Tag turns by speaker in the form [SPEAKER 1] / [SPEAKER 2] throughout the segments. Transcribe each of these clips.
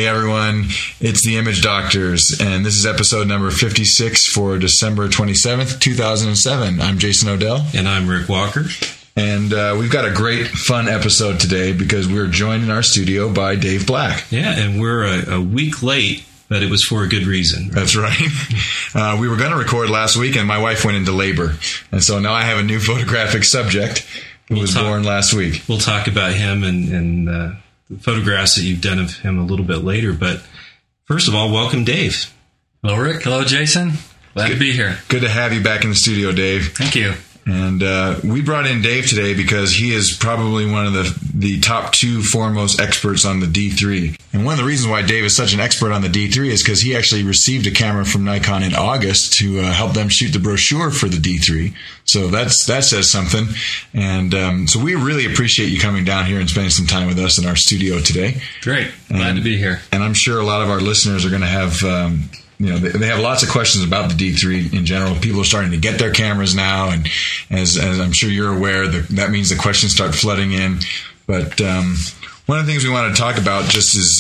[SPEAKER 1] everyone. It's the Image Doctors, and this is episode number 56 for December 27th, 2007. I'm Jason Odell.
[SPEAKER 2] And I'm Rick Walker.
[SPEAKER 1] And we've got a great, fun episode today because we're joined in our studio by Dave Black.
[SPEAKER 2] Yeah, and we're a week late, but it was for a good reason. Right?
[SPEAKER 1] That's right. We were going to record last week, and my wife went into labor. And so now I have a new photographic subject who was born last week.
[SPEAKER 2] We'll talk about him and the photographs that you've done of him a little bit later. But first of all, welcome, Dave.
[SPEAKER 3] Hello, Rick. Hello, Jason. Glad to be here.
[SPEAKER 1] Good to have you back in the studio, Dave.
[SPEAKER 3] Thank you.
[SPEAKER 1] And we brought in Dave today because he is probably one of the top two foremost experts on the D3. And one of the reasons why Dave is such an expert on the D3 is because he actually received a camera from Nikon in August to help them shoot the brochure for the D3. So that says something. And so we really appreciate you coming down here and spending some time with us in our studio today.
[SPEAKER 3] Great. Glad to be here.
[SPEAKER 1] And I'm sure a lot of our listeners are going to have... they have lots of questions about the D3 in general. People are starting to get their cameras now, and as I'm sure you're aware, that means the questions start flooding in. But one of the things we want to talk about just is,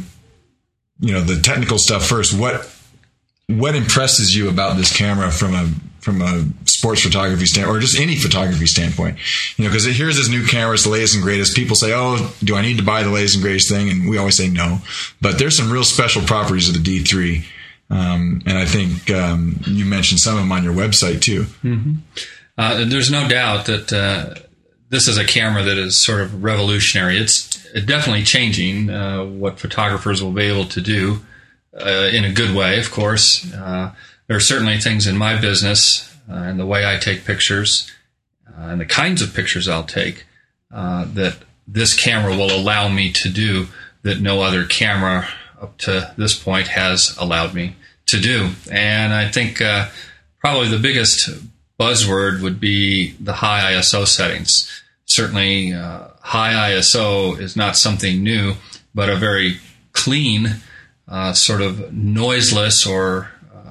[SPEAKER 1] the technical stuff first. What impresses you about this camera from a sports photography standpoint, or just any photography standpoint? Because here's this new camera, it's the latest and greatest. People say, "Oh, do I need to buy the latest and greatest thing?" And we always say no. But there's some real special properties of the D3. And I think you mentioned some of them on your website, too.
[SPEAKER 3] Mm-hmm. There's no doubt that this is a camera that is sort of revolutionary. It's definitely changing what photographers will be able to do in a good way, of course. There are certainly things in my business and the way I take pictures and the kinds of pictures I'll take that this camera will allow me to do that no other camera up to this point has allowed me to do. And I think probably the biggest buzzword would be the high ISO settings. Certainly high ISO is not something new, but a very clean, sort of noiseless or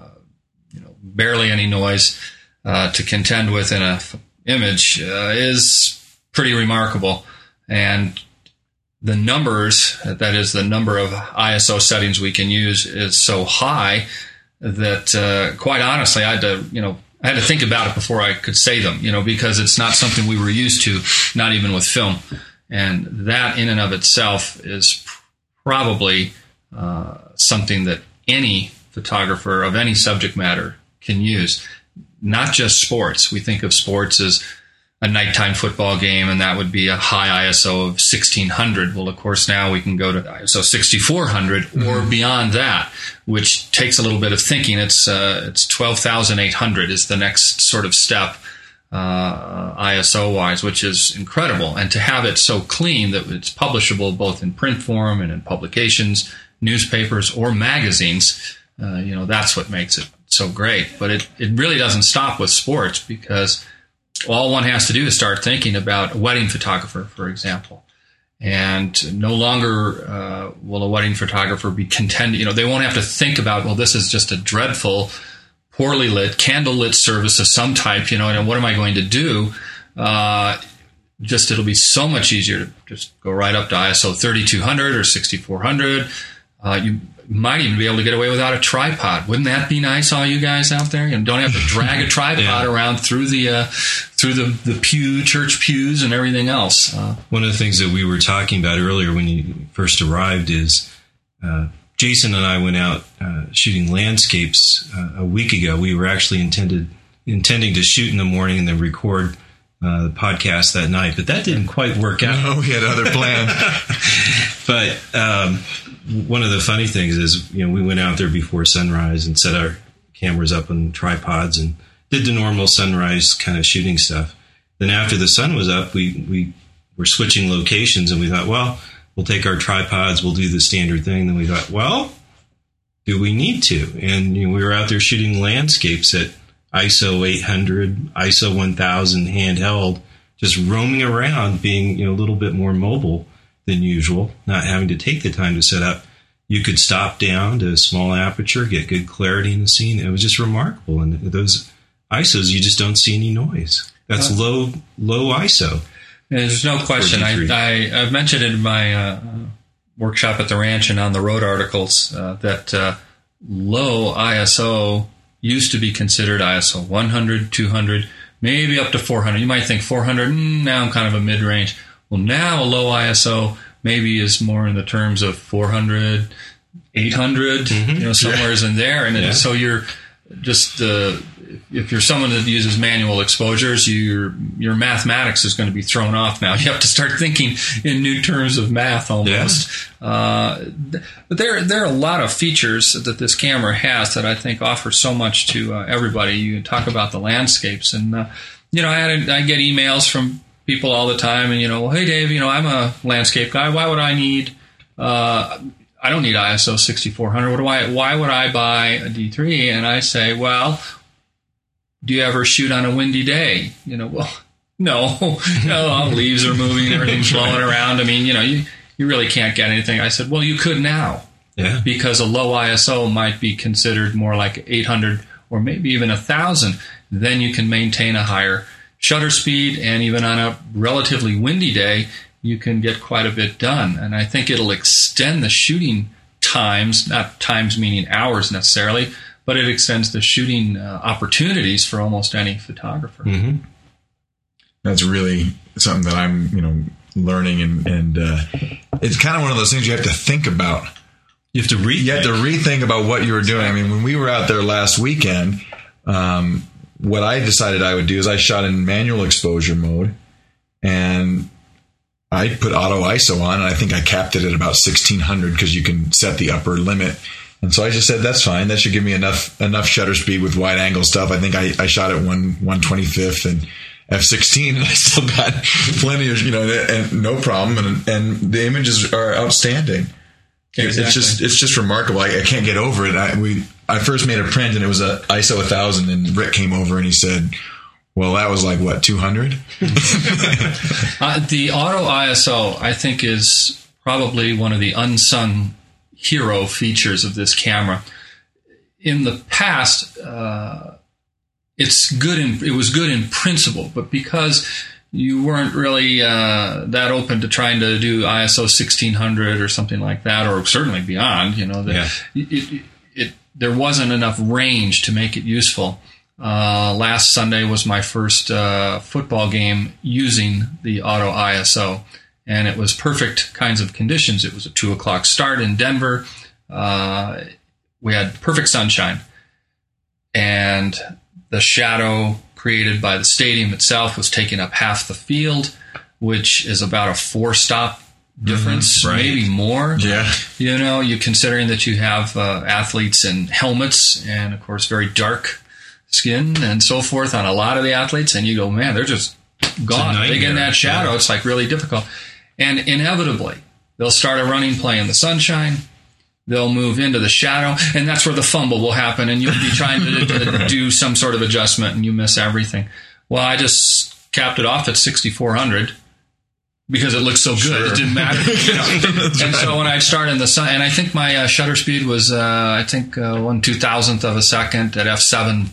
[SPEAKER 3] barely any noise to contend with in an image is pretty remarkable. And the numbers, that is the number of ISO settings we can use, is so high that quite honestly, I had to think about it before I could say them, because it's not something we were used to, not even with film. And that in and of itself is probably something that any photographer of any subject matter can use. Not just sports. We think of sports as a nighttime football game, and that would be a high ISO of 1600. Well, of course, now we can go to ISO 6400 or beyond that, which takes a little bit of thinking. It's 12,800 is the next sort of step ISO-wise, which is incredible. And to have it so clean that it's publishable both in print form and in publications, newspapers, or magazines, that's what makes it so great. But it really doesn't stop with sports, because all one has to do is start thinking about a wedding photographer, for example. And no longer will a wedding photographer be contending. They won't have to think about, well, this is just a dreadful, poorly lit, candle-lit service of some type, and what am I going to do? It'll be so much easier to just go right up to ISO 3200 or 6400. You might even be able to get away without a tripod. Wouldn't that be nice, all you guys out there? Don't have to drag a tripod around through the church pews and everything else.
[SPEAKER 2] One of the things that we were talking about earlier when you first arrived is Jason and I went out shooting landscapes a week ago. We were actually intending to shoot in the morning and then record the podcast that night, but that didn't quite work out.
[SPEAKER 1] No, we had other plans.
[SPEAKER 2] But one of the funny things is, we went out there before sunrise and set our cameras up on tripods and did the normal sunrise kind of shooting stuff. Then after the sun was up, we were switching locations, and we thought, well, we'll take our tripods, we'll do the standard thing. Then we thought, well, do we need to? And we were out there shooting landscapes at ISO 800, ISO 1000 handheld, just roaming around, being a little bit more mobile than usual, not having to take the time to set up. You could stop down to a small aperture, get good clarity in the scene. It was just remarkable. And those ISOs, you just don't see any noise. That's low ISO.
[SPEAKER 3] There's no question. I've mentioned it in my Workshop at the Ranch and on the Road articles that low ISO used to be considered ISO 100, 200, maybe up to 400. You might think 400, now I'm kind of a mid-range. Well, now a low ISO maybe is more in the terms of 400, 800, somewhere in there. And so you're just, if you're someone that uses manual exposures, your mathematics is going to be thrown off now. You have to start thinking in new terms of math almost. But there are a lot of features that this camera has that I think offer so much to everybody. You talk about the landscapes, and I get emails from people all the time, and well, hey Dave, I'm a landscape guy. Why would I need? I don't need ISO 6400. Why would I buy a D3? And I say, well, do you ever shoot on a windy day? Well, no, leaves are moving, everything's blowing around. I mean, you really can't get anything. I said, well, you could now, because a low ISO might be considered more like 800 or maybe even 1,000. Then you can maintain a higher shutter speed, and even on a relatively windy day, you can get quite a bit done. And I think it'll extend the shooting times, not times meaning hours necessarily, but it extends the shooting opportunities for almost any photographer.
[SPEAKER 1] Mm-hmm. That's really something that I'm, learning, and it's kind of one of those things you have to think about.
[SPEAKER 2] You have to
[SPEAKER 1] rethink about what you were doing. I mean, when we were out there last weekend, what I decided I would do is I shot in manual exposure mode, and I put auto ISO on, and I think I capped it at about 1600 because you can set the upper limit. And so I just said, that's fine. That should give me enough shutter speed with wide angle stuff. I think I shot at 1/25th and f/16, and I still got plenty of, and no problem. And the images are outstanding. Exactly. It's just remarkable. I can't get over it. I first made a print, and it was a ISO 1000, and Rick came over and he said, well, that was like, what, 200?
[SPEAKER 3] The auto ISO, I think, is probably one of the unsung hero features of this camera. In the past, it was good in principle, but because you weren't really that open to trying to do ISO 1600 or something like that, or certainly beyond, there wasn't enough range to make it useful. Last Sunday was my first football game using the auto ISO, and it was perfect kinds of conditions. It was a 2:00 start in Denver. We had perfect sunshine, and the shadow created by the stadium itself was taking up half the field, which is about a 4-stop difference, maybe more.
[SPEAKER 1] Yeah.
[SPEAKER 3] You considering that you have athletes in helmets and, of course, very dark skin and so forth on a lot of the athletes, and you go, man, they're just gone. They get in that shadow. It's like really difficult. And inevitably, they'll start a running play in the sunshine. They'll move into the shadow, and that's where the fumble will happen, and you'll be trying to do some sort of adjustment, and you miss everything. Well, I just capped it off at 6400 because it looked so good. Sure. It didn't matter. And so when I started in the sun, and I think my shutter speed was, 1/2000th of a second at f7,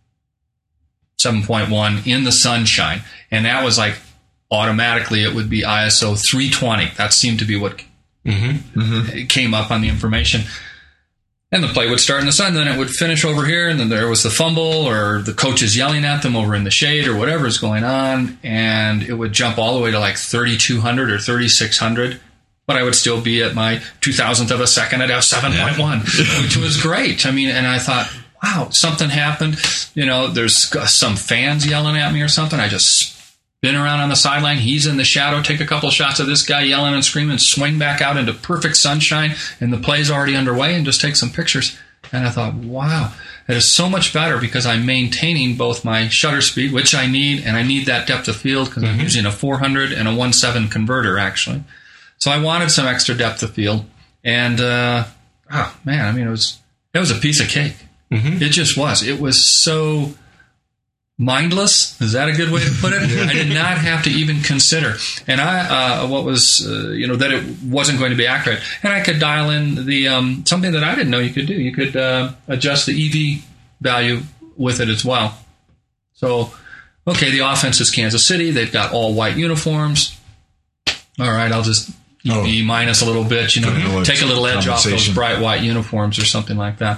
[SPEAKER 3] 7.1 in the sunshine, and that was like automatically it would be ISO 320. That seemed to be what came up on the information. And the play would start in the sun, then it would finish over here, and then there was the fumble, or the coach is yelling at them over in the shade, or whatever is going on, and it would jump all the way to like 3200 or 3600, but I would still be at my 2000th of a second at f7.1, which was great. I mean, and I thought, wow, something happened. There's some fans yelling at me or something. I just spin around on the sideline. He's in the shadow. Take a couple shots of this guy yelling and screaming, swing back out into perfect sunshine, and the play's already underway, and just take some pictures. And I thought, wow, that is so much better because I'm maintaining both my shutter speed, which I need, and I need that depth of field because I'm using a 400 and a 1.7 converter, actually. So I wanted some extra depth of field. And, it was a piece of cake. It just was. It was so mindless. Is that a good way to put it? I did not have to even consider. And that it wasn't going to be accurate. And I could dial in the something that I didn't know you could do. You could adjust the EV value with it as well. So, okay, the offense is Kansas City. They've got all white uniforms. All right, I'll just UV minus a little bit, take a little edge off those bright white uniforms or something like that.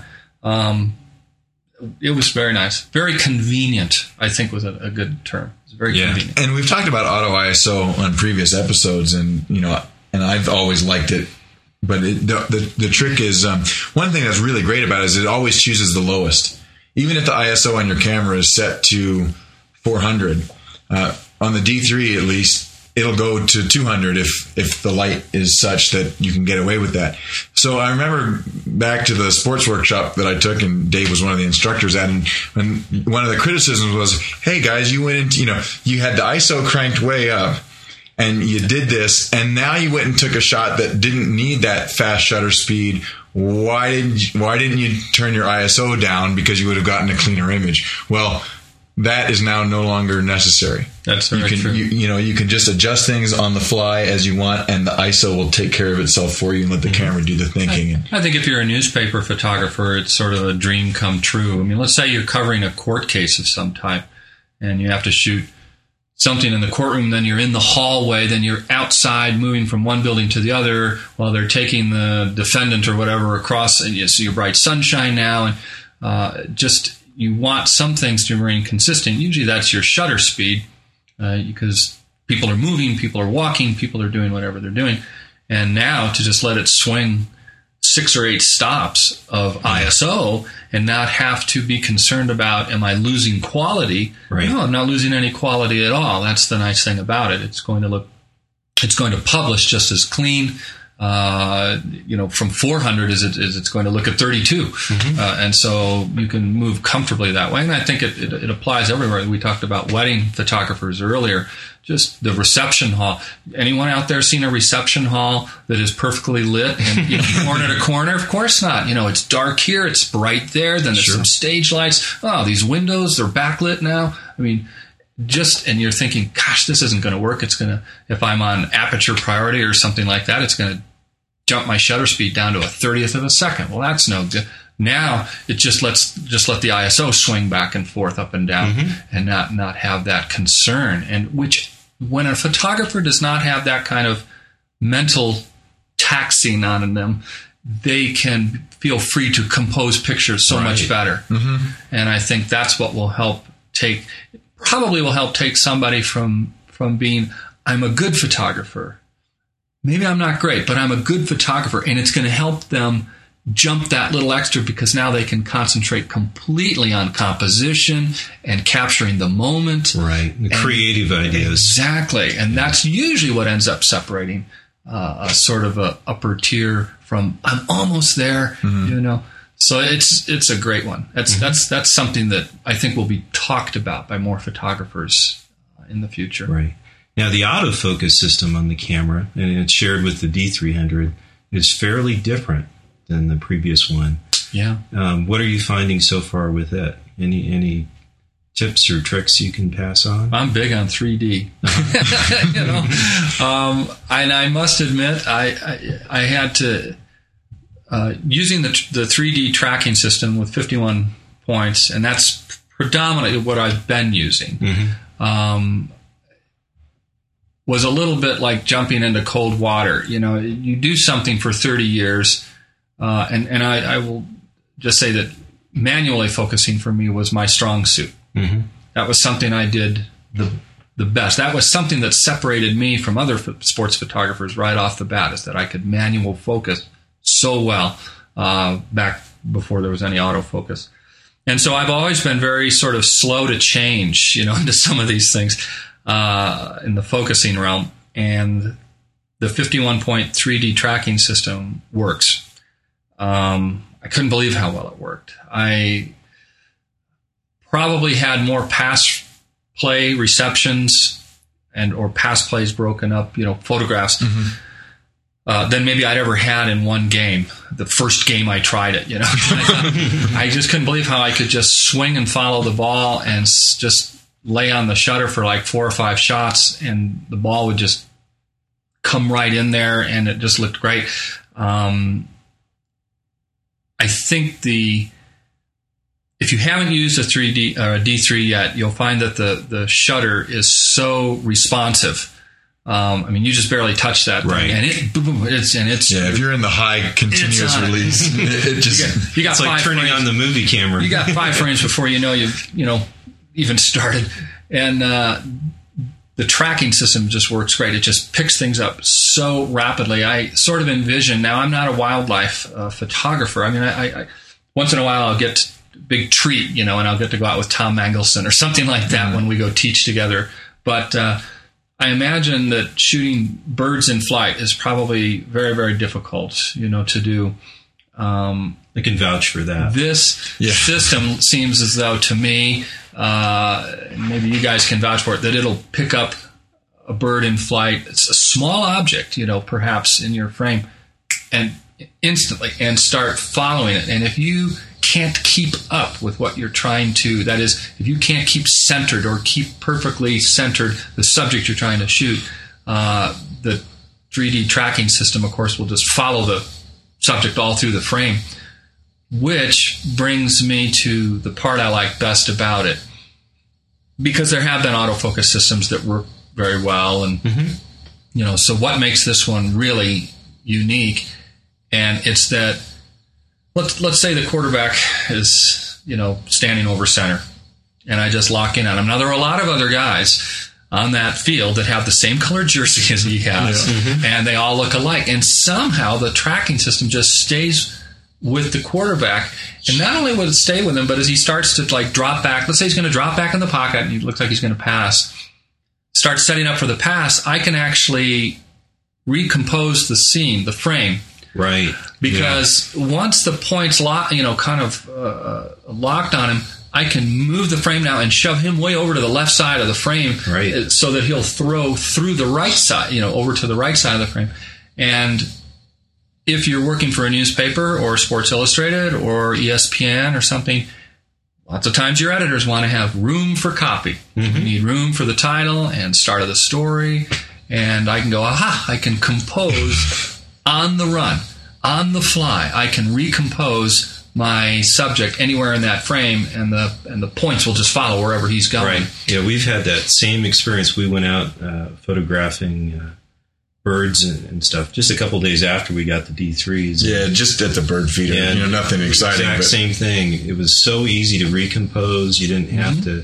[SPEAKER 3] It was very nice. Very convenient, I think, was a good term. It's very convenient.
[SPEAKER 1] And we've talked about auto ISO on previous episodes, and I've always liked it. But the trick is, one thing that's really great about it is it always chooses the lowest. Even if the ISO on your camera is set to 400, on the D3 at least, it'll go to 200 if the light is such that you can get away with that. So I remember back to the sports workshop that I took, and Dave was one of the instructors at, and one of the criticisms was, hey guys, you went into, you had the ISO cranked way up, and you did this, and now you went and took a shot that didn't need that fast shutter speed. Why didn't you turn your ISO down? Because you would have gotten a cleaner image. Well, that is now no longer necessary.
[SPEAKER 3] That's very true.
[SPEAKER 1] You can just adjust things on the fly as you want, and the ISO will take care of itself for you and let the camera do the thinking.
[SPEAKER 3] I think if you're a newspaper photographer, it's sort of a dream come true. I mean, let's say you're covering a court case of some type, and you have to shoot something in the courtroom, then you're in the hallway, then you're outside moving from one building to the other while they're taking the defendant or whatever across, and you see your bright sunshine now, and you want some things to remain consistent. Usually that's your shutter speed, because people are moving, people are walking, people are doing whatever they're doing. And now to just let it swing 6 or 8 stops of ISO and not have to be concerned about, am I losing quality?
[SPEAKER 2] Right.
[SPEAKER 3] No, I'm not losing any quality at all. That's the nice thing about it. It's going to publish just as clean, from 400 as it's going to look at 32. Mm-hmm. And so you can move comfortably that way. And I think it applies everywhere. We talked about wedding photographers earlier. Just the reception hall. Anyone out there seen a reception hall that is perfectly lit and corner to corner? Of course not. It's dark here, it's bright there, then there's some stage lights. Oh, these windows, they're backlit now. I mean, and you're thinking, gosh, this isn't going to work. It's going to, if I'm on aperture priority or something like that, it's going to jump my shutter speed down to a 30th of a second. Well, that's no good. Now it just let the ISO swing back and forth, up and down, and not have that concern. And when a photographer does not have that kind of mental taxing on them, they can feel free to compose pictures so much better. Mm-hmm. And I think that's what will help take somebody from being, I'm a good photographer. Maybe I'm not great, but I'm a good photographer, and it's going to help them jump that little extra because now they can concentrate completely on composition and capturing the moment.
[SPEAKER 2] Right. The creative ideas.
[SPEAKER 3] Exactly. And that's usually what ends up separating a sort of a upper tier from, I'm almost there, So it's a great one. That's something that I think will be talked about by more photographers in the future.
[SPEAKER 2] Right. Now, the autofocus system on the camera, and it's shared with the D300, is fairly different than the previous one.
[SPEAKER 3] Yeah.
[SPEAKER 2] What are you finding so far with it? Any tips or tricks you can pass on?
[SPEAKER 3] I'm big on 3D. And I must admit, I had to using the 3D tracking system with 51 points, and that's predominantly what I've been using. Mm-hmm. Was a little bit like jumping into cold water. You do something for 30 years, and I will just say that manually focusing for me was my strong suit. Mm-hmm. That was something I did the best. That was something that separated me from other sports photographers right off the bat, is that I could manual focus so well back before there was any autofocus. And so I've always been very sort of slow to change, into some of these things in the focusing realm. And the 51-point 3D tracking system works. I couldn't believe how well it worked. I probably had more pass play receptions or pass plays broken up, photographs, than maybe I'd ever had in one game. The first game I tried it, I just couldn't believe how I could just swing and follow the ball and just lay on the shutter for like 4 or 5 shots, and the ball would just come right in there, and it just looked great. I think if you haven't used a 3D or a D3 yet, you'll find that the shutter is so responsive. I mean, you just barely touch that thing,
[SPEAKER 2] Right.
[SPEAKER 3] and it's
[SPEAKER 1] if you're in the high continuous
[SPEAKER 3] on it.
[SPEAKER 1] release, it just
[SPEAKER 3] you got
[SPEAKER 2] It's like
[SPEAKER 3] 5
[SPEAKER 2] turning
[SPEAKER 3] frames.
[SPEAKER 2] on the movie camera.
[SPEAKER 3] You got 5 frames before you know you've even started, and the tracking system just works great. It just picks things up so rapidly. I sort of envision, now I'm not a wildlife photographer. I mean, I once in a while I'll get a big treat, and I'll get to go out with Tom Mangelson or something like that when we go teach together. But I imagine that shooting birds in flight is probably very, very difficult, to do.
[SPEAKER 2] I can vouch for that.
[SPEAKER 3] This system seems as though, to me, maybe you guys can vouch for it, that it'll pick up a bird in flight. It's a small object, perhaps in your frame, and instantly, and start following it. And if you can't keep up with what you're trying to, that is, if you can't keep centered or keep perfectly centered the subject you're trying to shoot, the 3D tracking system, of course, will just follow the subject all through the frame. Which brings me to the part I like best about it. Because there have been autofocus systems that work very well, and so what makes this one really unique? And it's that let's say the quarterback is standing over center, and I just lock in on him. Now there are a lot of other guys on that field that have the same colored jersey as he has, and they all look alike. And somehow the tracking system just stays with the quarterback, and not only will it stay with him, but as he starts to drop back, let's say he's going to drop back in the pocket and he looks like he's going to pass, start setting up for the pass, I can actually recompose the scene, the frame,
[SPEAKER 2] Right.
[SPEAKER 3] because once the point's locked on him, I can move the frame now and shove him way over to the left side of the frame,
[SPEAKER 2] right,
[SPEAKER 3] so that he'll throw through the right side, over to the right side of the frame. And if you're working for a newspaper or Sports Illustrated or ESPN or something, lots of times your editors want to have room for copy. You need room for the title and start of the story. And I can go, I can compose on the run, on the fly. I can recompose my subject anywhere in that frame, and the points will just follow wherever he's going.
[SPEAKER 2] Right. Yeah, we've had that same experience. We went out photographing birds and stuff just a couple days after we got the D3s.
[SPEAKER 1] Yeah, just at the bird feeder.
[SPEAKER 2] Yeah,
[SPEAKER 1] nothing exciting.
[SPEAKER 2] Exact same thing. It was so easy to recompose. You didn't have to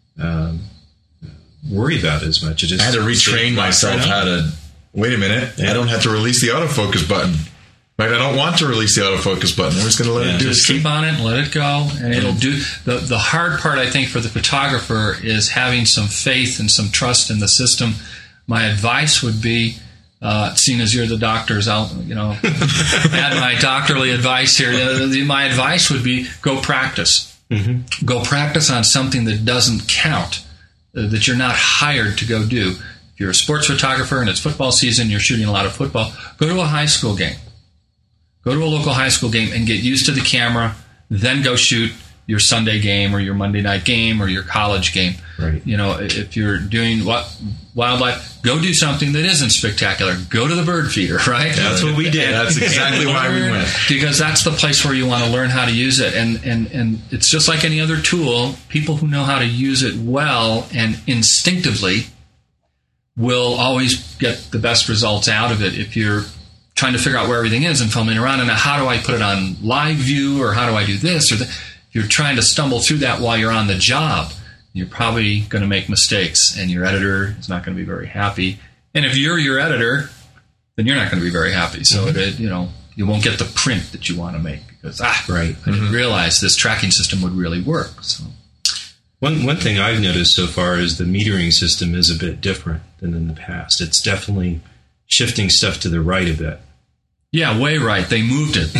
[SPEAKER 2] worry about it as much. It just
[SPEAKER 1] I had to retrain myself how to. Wait a minute. Yeah. I don't have to release the autofocus button. Right, I don't want to release the autofocus button. I'm just going to let it do it.
[SPEAKER 3] Just keep on it, let it go, and it'll do. The hard part, I think, for the photographer is having some faith and some trust in the system. My advice would be, seeing as you're the doctors, I'll add my doctorly advice here. My advice would be go practice. Go practice on something that doesn't count, that you're not hired to go do. If you're a sports photographer and it's football season, you're shooting a lot of football, go to a high school game. Go to a local high school game and get used to the camera, then go shoot your Sunday game or your Monday night game or your college game.
[SPEAKER 2] Right.
[SPEAKER 3] If you're doing wildlife, go do something that isn't spectacular. Go to the bird feeder, right?
[SPEAKER 2] That's what we did.
[SPEAKER 1] That's exactly why we went.
[SPEAKER 3] Because that's the place where you want to learn how to use it. And it's just like any other tool. People who know how to use it well and instinctively will always get the best results out of it. If you're trying to figure out where everything is and filming around, and how do I put it on live view, or how do I do this or that? If you're trying to stumble through that while you're on the job, you're probably going to make mistakes, and your editor is not going to be very happy. And if you're your editor, then you're not going to be very happy. So you won't get the print that you want to make because I didn't realize this tracking system would really work. So
[SPEAKER 2] one thing I've noticed so far is the metering system is a bit different than in the past. It's definitely shifting stuff to the right a bit.
[SPEAKER 3] Yeah, way right. They moved it.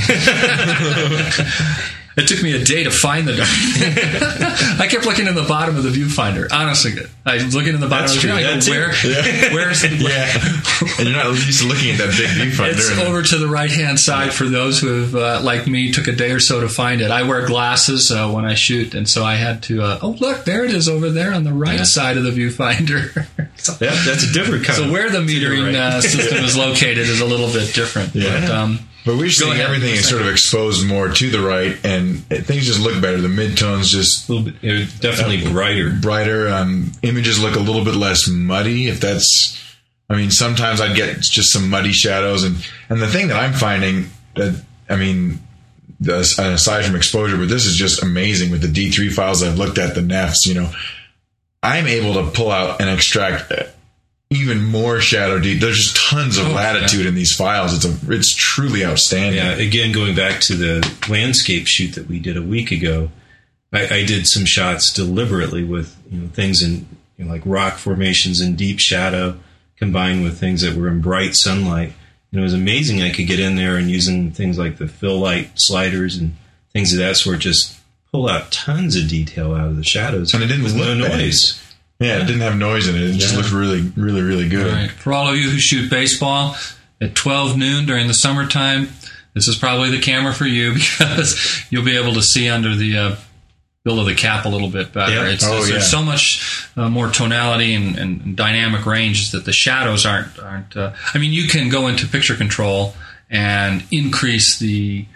[SPEAKER 3] It took me a day to find the document. I kept looking in the bottom of the viewfinder. Honestly, I was looking in the bottom of the viewfinder. Where's it?
[SPEAKER 1] Yeah. And you're not used to looking at that big viewfinder.
[SPEAKER 3] It's over to the right-hand side for those who have, like me, took a day or so to find it. I wear glasses when I shoot, and so I had to, look, there it is over there on the right side of the viewfinder.
[SPEAKER 2] That's a different kind
[SPEAKER 3] So where the metering system is located is a little bit different.
[SPEAKER 1] Yeah. But we're seeing everything is sort of exposed more to the right, and things just look better. The midtones just
[SPEAKER 2] a little bit, definitely brighter.
[SPEAKER 1] Images look a little bit less muddy, if that's I mean, sometimes I'd get just some muddy shadows, and the thing that I'm finding that, I mean, aside from exposure, but this is just amazing with the D3 files I've looked at, the NEFs, you know, I'm able to pull out and extract even more shadow. There's just tons of latitude in these files. It's truly outstanding.
[SPEAKER 2] Yeah. Again, going back to the landscape shoot that we did a week ago, I did some shots deliberately with, you know, things in, you know, like rock formations in deep shadow combined with things that were in bright sunlight. And it was amazing. I could get in there and using things like the fill light sliders and things of that sort, just pull out tons of detail out of the shadows.
[SPEAKER 1] And it didn't look
[SPEAKER 2] no
[SPEAKER 1] bad.
[SPEAKER 2] noise.
[SPEAKER 1] Yeah, it didn't have noise in it. It just looked really, really, really good.
[SPEAKER 3] Right. For all of you who shoot baseball at 12 noon during the summertime, this is probably the camera for you, because you'll be able to see under the bill of the cap a little bit better.
[SPEAKER 2] Yeah.
[SPEAKER 3] There's so much more tonality and dynamic range that the shadows aren't. I mean, you can go into picture control and increase the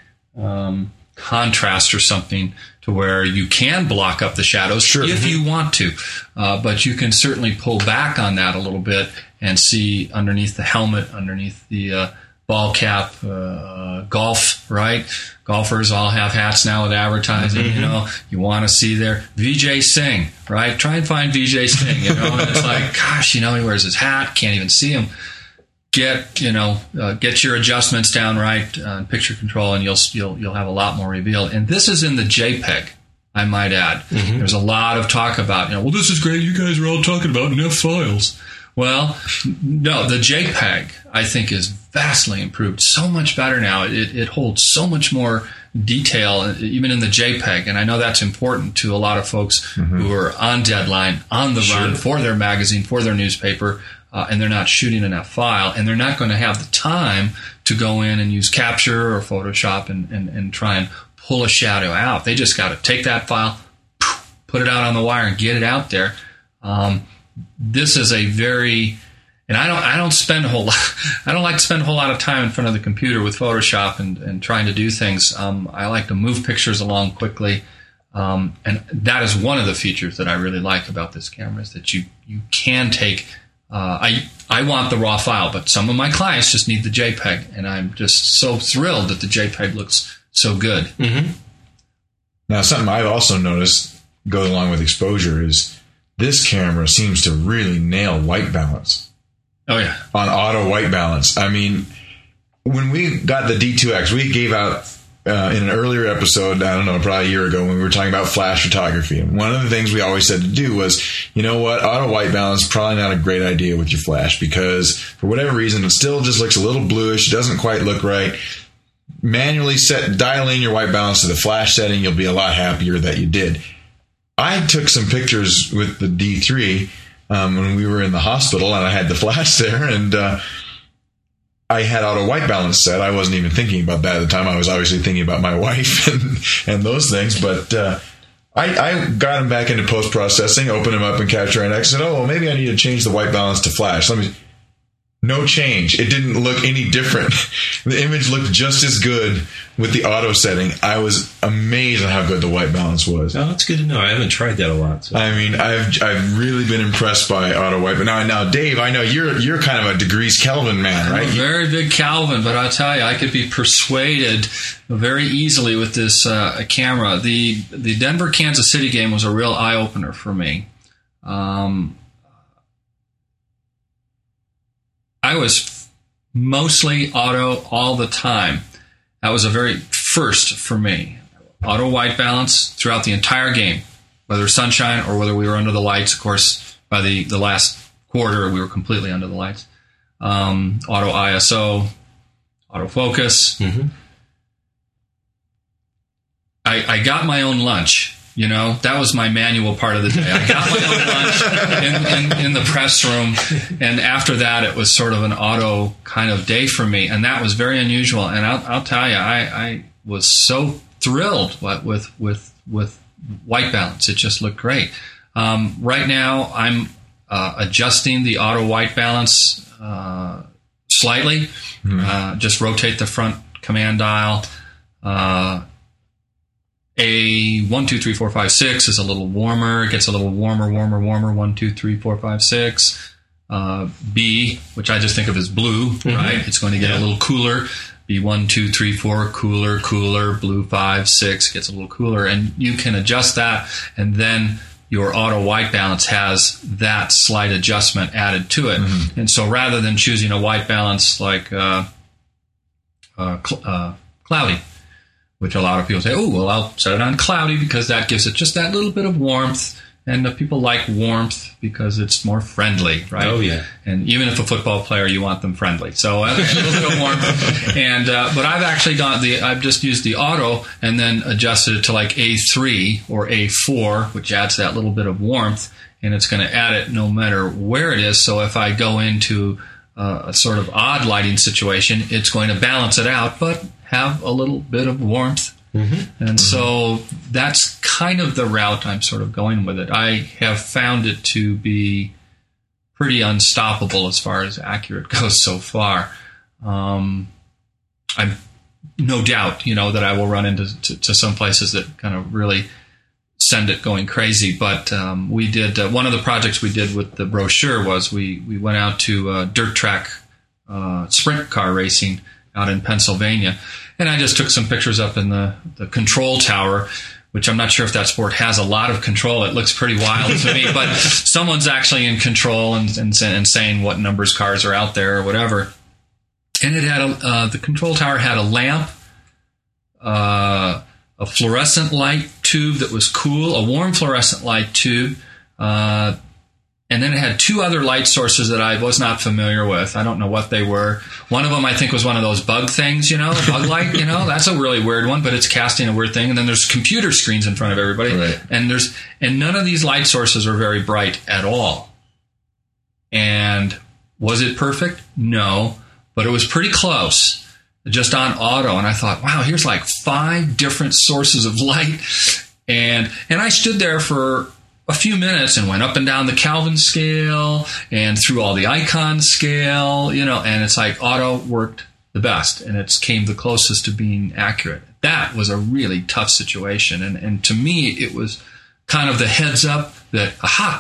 [SPEAKER 3] contrast or something to where you can block up the shadows if you want to. But you can certainly pull back on that a little bit and see underneath the helmet, underneath the ball cap, golf, right? Golfers all have hats now with advertising, you know. You want to see their Vijay Singh, right? Try and find Vijay Singh, you know. And it's like, gosh, you know, he wears his hat, can't even see him. Get your adjustments down right on picture control, and you'll have a lot more reveal. And this is in the JPEG, I might add. There's a lot of talk about, well, this is great. You guys are all talking about NEF files. Well, no, the JPEG, I think, is vastly improved. So much better now. It holds so much more detail, even in the JPEG. And I know that's important to a lot of folks who are on deadline, on the run for their magazine, for their newspaper, and they're not shooting enough file, and they're not going to have the time to go in and use Capture or Photoshop and try and pull a shadow out. They just got to take that file, put it out on the wire, and get it out there. This is a very, and I don't spend a whole lot. I don't like to spend a whole lot of time in front of the computer with Photoshop and trying to do things. I like to move pictures along quickly, and that is one of the features that I really like about this camera, is that you can take. I want the raw file, but some of my clients just need the JPEG, and I'm just so thrilled that the JPEG looks so good.
[SPEAKER 1] Now, something I've also noticed goes along with exposure is this camera seems to really nail white balance.
[SPEAKER 3] Oh, yeah.
[SPEAKER 1] On auto white balance. I mean, when we got the D2X, we gave out in an earlier episode, I don't know, probably a year ago, when we were talking about flash photography. And one of the things we always said to do was, you know what, auto white balance is probably not a great idea with your flash, because for whatever reason, it still just looks a little bluish, doesn't quite look right. Manually dial in your white balance to the flash setting, you'll be a lot happier that you did. I took some pictures with the D3 when we were in the hospital, and I had the flash there, and I had auto white balance set. I wasn't even thinking about that at the time. I was obviously thinking about my wife and those things, but I got him back into post-processing, opened him up in Capture NX, and said, oh, well, maybe I need to change the white balance to flash. No change. It didn't look any different. The image looked just as good with the auto setting. I was amazed at how good the white balance was.
[SPEAKER 2] Oh, that's good to know. I haven't tried that a lot. So.
[SPEAKER 1] I mean, I've really been impressed by auto white. But now, Dave, I know you're kind of a degrees Kelvin man, right?
[SPEAKER 3] I'm a very big Kelvin, but I'll tell you, I could be persuaded very easily with this camera. The Denver Kansas City game was a real eye opener for me. I was mostly auto all the time. That was a very first for me. Auto white balance throughout the entire game, whether sunshine or whether we were under the lights. Of course, by the last quarter, we were completely under the lights. Auto ISO, autofocus. I got my own lunch. You know, that was my manual part of the day. I got my own lunch in the press room, and after that, it was sort of an auto kind of day for me, and that was very unusual. And I'll tell you, I was so thrilled with white balance. It just looked great. Right now, I'm adjusting the auto white balance slightly. Just rotate the front command dial. A 1, 2, 3, 4, 5, 6 is a little warmer. It gets a little warmer. 1, 2, 3, 4, 5, 6. B, which I just think of as blue, right? It's going to get a little cooler. B 1, 2, 3, 4, cooler. Blue 5, 6 gets a little cooler, and you can adjust that, and then your auto white balance has that slight adjustment added to it. And so rather than choosing a white balance like cloudy, which a lot of people say, oh, well, I'll set it on cloudy because that gives it just that little bit of warmth. And people like warmth because it's more friendly, right?
[SPEAKER 2] Oh, yeah.
[SPEAKER 3] And even if a football player, you want them friendly. So a little bit of warmth. And but I've actually I've just used the auto and then adjusted it to like A3 or A4, which adds that little bit of warmth. And it's going to add it no matter where it is. So if I go into a sort of odd lighting situation, it's going to balance it out, but have a little bit of warmth. And so that's kind of the route I'm sort of going with it. I have found it to be pretty unstoppable as far as accurate goes so far. I'm no doubt, that I will run into some places that kind of really send it going crazy. But we did one of the projects we did with the brochure was we went out to dirt track sprint car racing out in Pennsylvania. And I just took some pictures up in the control tower, which I'm not sure if that sport has a lot of control. It looks pretty wild to me, but someone's actually in control and saying what numbers cars are out there or whatever. And it had the control tower had a lamp, a fluorescent light tube that was cool, a warm fluorescent light tube, and then it had two other light sources that I was not familiar with. I don't know what they were. One of them, I think, was one of those bug things, bug light, That's a really weird one, but it's casting a weird thing. And then there's computer screens in front of everybody.
[SPEAKER 1] Right.
[SPEAKER 3] And none of these light sources are very bright at all. And was it perfect? No, but it was pretty close, just on auto. And I thought, wow, here's like 5 different sources of light. And I stood there for a few minutes and went up and down the Kelvin scale and through all the icon scale, and it's like auto worked the best and it came the closest to being accurate. That was a really tough situation. And to me, it was kind of the heads up that,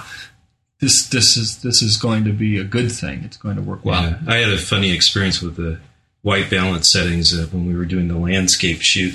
[SPEAKER 3] this is going to be a good thing. It's going to work well.
[SPEAKER 2] Yeah. I had a funny experience with the white balance settings when we were doing the landscape shoot.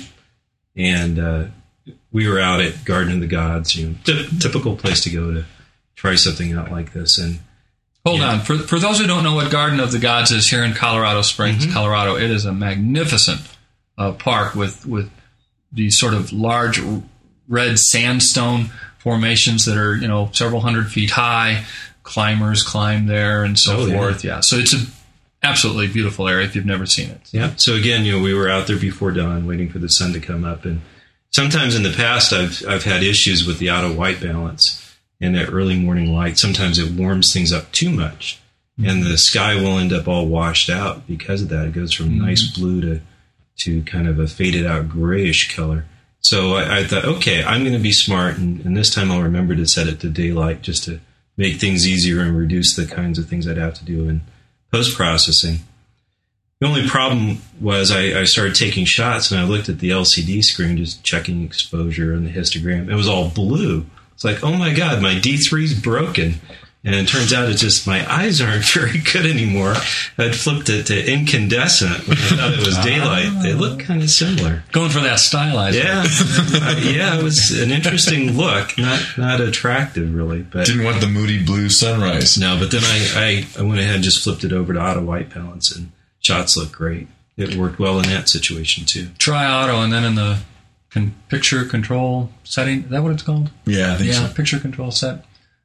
[SPEAKER 2] And, we were out at Garden of the Gods, typical place to go to try something out like this. And
[SPEAKER 3] hold on, for those who don't know what Garden of the Gods is here in Colorado Springs, Colorado, it is a magnificent park with these sort of large red sandstone formations that are several hundred feet high. Climbers climb there and so forth. Yeah, so it's an absolutely beautiful area if you've never seen it.
[SPEAKER 2] Yeah. So again, we were out there before dawn, waiting for the sun to come up and. Sometimes in the past, I've had issues with the auto white balance and that early morning light. Sometimes it warms things up too much, and the sky will end up all washed out because of that. It goes from nice blue to kind of a faded out grayish color. So I thought, okay, I'm going to be smart, and this time I'll remember to set it to daylight just to make things easier and reduce the kinds of things I'd have to do in post-processing. The only problem was I started taking shots and I looked at the LCD screen, just checking exposure and the histogram. It was all blue. It's like, oh my God, my D3's broken. And it turns out it's just my eyes aren't very good anymore. I'd flipped it to incandescent when I thought it was daylight. They look kind of similar.
[SPEAKER 3] Going for that stylized.
[SPEAKER 2] Yeah. Yeah, it was an interesting look. Not attractive, really. But
[SPEAKER 1] didn't want the moody blue sunrise.
[SPEAKER 2] No, but then I went ahead and just flipped it over to auto white balance and shots look great. It worked well in that situation, too.
[SPEAKER 3] Try auto, and then in the picture control setting, is that what it's called?
[SPEAKER 1] Yeah, I think so.
[SPEAKER 3] Picture control set.